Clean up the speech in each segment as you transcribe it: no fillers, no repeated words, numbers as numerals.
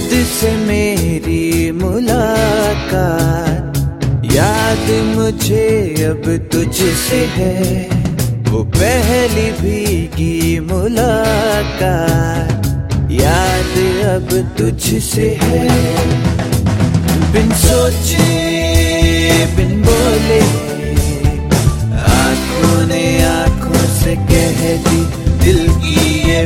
खुद से मेरी मुलाकात, याद मुझे अब तुझसे है। वो पहली भीगी मुलाकात, याद अब तुझसे है। बिन सोचे बिन बोले आंखों ने आंखों से कह दी दिल की ये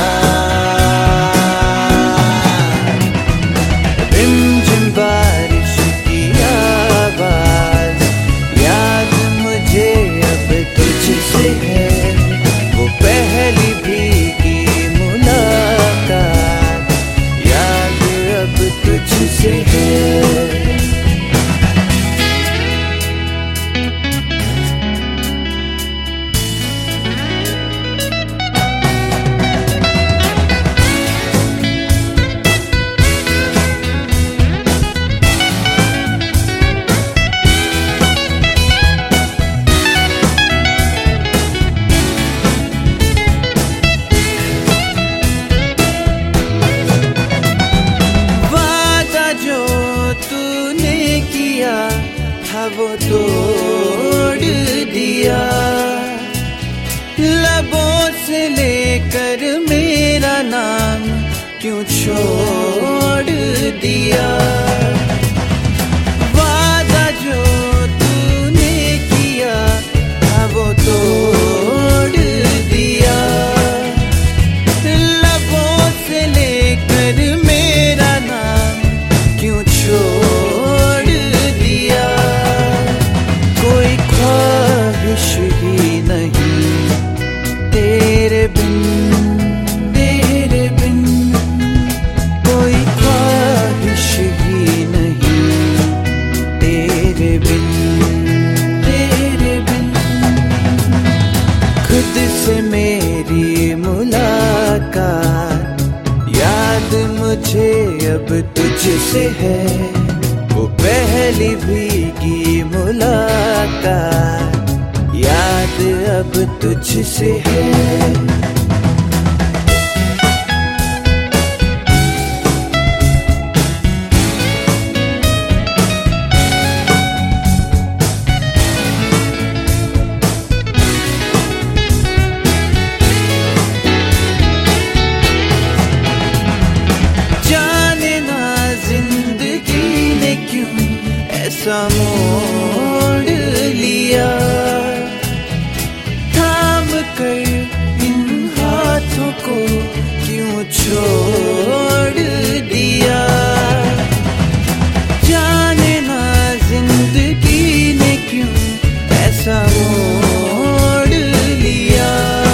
बात। रिमझिम बारिश की आवाज, याद मुझे अब तुझसे है। वो पहली भीगी मुलाकात, याद अब तुझसे है। वो तोड़ दिया, लबों से लेकर मेरा नाम क्यों छोड़ दिया। वादा जो तूने किया था वो तोड़ दिया, लबों से लेकर मेरा नाम क्यों छोड़ दिया। कोई ख्वाहिश ही नहीं तेरे बिन, तेरे बिन। कोई ख्वाहिश ही नहीं तेरे बिन, तेरे बिन। खुद से मेरी मुलाकात, याद मुझे अब तुझसे है। वो पहली भीगी मुलाकात, याद अब तुझसे है। ऐसा मोड़ लिया, थाम कर इन हाथों को क्यों छोड़ दिया। जाने ना जिंदगी ने क्यों ऐसा मोड़ लिया,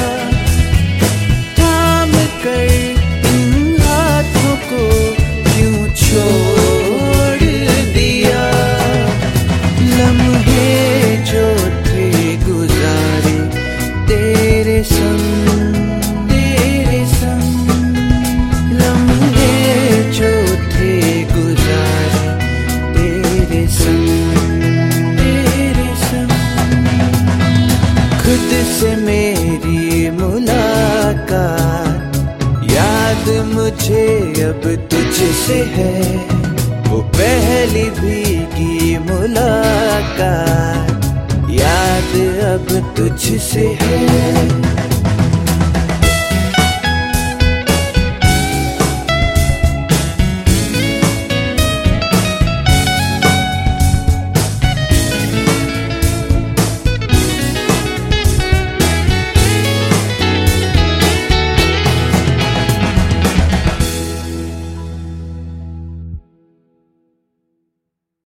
थाम कर इन हाथों को क्यों छोड़ दिया। लम्हे जो थे गुजारे तेरे संग, तेरे संग। लम्हे जो थे गुजारे तेरे संग, तेरे संग। खुद से मेरी मुलाकात, याद मुझे अब तुझसे है। वो पहली भीगी मुलाकात, याद अब तुझसे है।